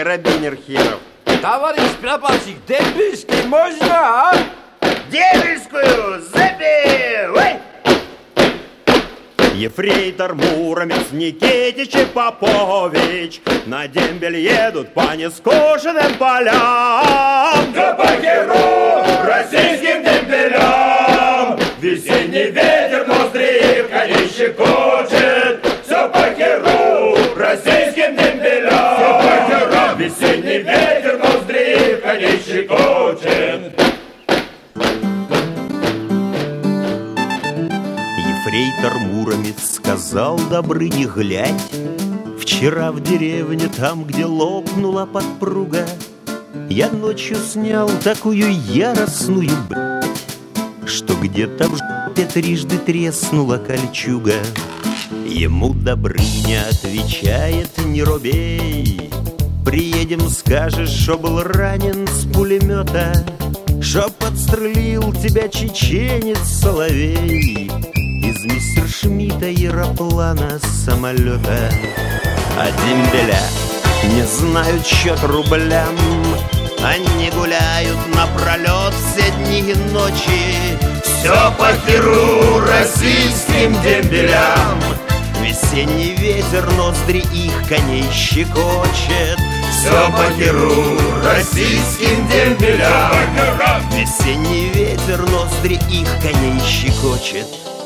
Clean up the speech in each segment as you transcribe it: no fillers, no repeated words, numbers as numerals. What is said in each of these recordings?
карабинер херов. Товарищ прапорщик, дембельский можно, а? Дембельскую забей! Ой! Ефрейтор Муромец Никитич и Попович на дембель едут по нескошенным полям. Да по Херу российским дембелям весенний ветер ноздри в коней щекочет. Все по Херу российским дембелям, все по Херу весенний ветер ноздри в коней щекочет. Ефрейтор Муромец сказал Добрыне: глядь, вчера в деревне, там, где лопнула подпруга, я ночью снял такую яростную что где-то в жопе трижды треснула кольчуга. Ему Добрыня отвечает: не робей, приедем, скажешь, что был ранен с пулемета, что подстрелил тебя чеченец Соловей из Мессершмитта, аэроплана, самолета. А дембеля не знают счет рублям, они гуляют напролет все дни и ночи. Все по Херу российским дембелям, весенний ветер ноздри их коней щекочет. Все по Херу российским дембелям, весенний ветер ноздри их коней щекочет.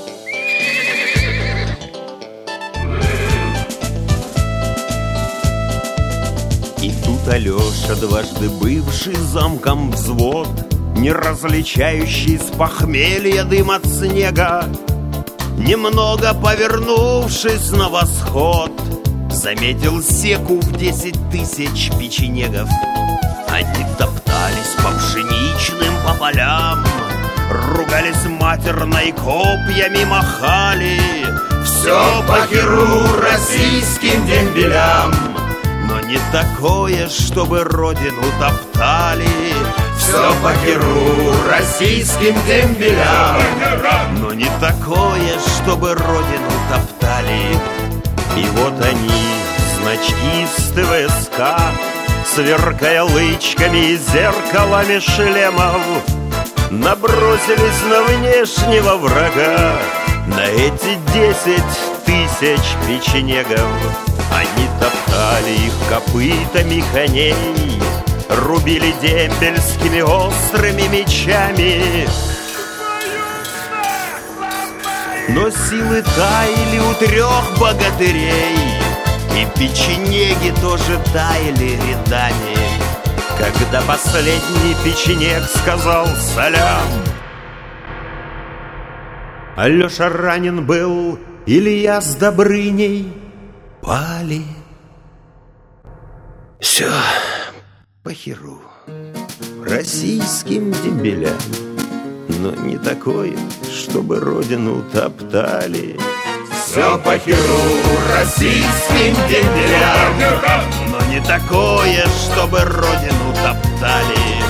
И тут Алеша, дважды бывший замком взвод, не различающий с похмелья дым от снега, немного повернувшись на восход, заметил секу в 10 тысяч печенегов. Они топтались по пшеничным по полям, ругались матерно и копьями махали. Все по Херу российским дембелям, но не такое, чтобы родину топтали. Все по Херу российским дембелям, но не такое, чтобы родину топтали. И вот они, значки с ТВСК, сверкая лычками и зеркалами шлемов, набросились на внешнего врага, на эти 10 тысяч печенегов. Они топтали их копытами коней, рубили дембельскими острыми мечами. Но силы таяли у 3 богатырей, и печенеги тоже таяли рядами, когда последний печенег сказал салям. Алеша ранен был, Илья с Добрыней пали. Все по Херу российским дембелям, но не такое, чтобы родину топтали. Все по Херу российским дембелям, но не такое, чтобы родину топтали.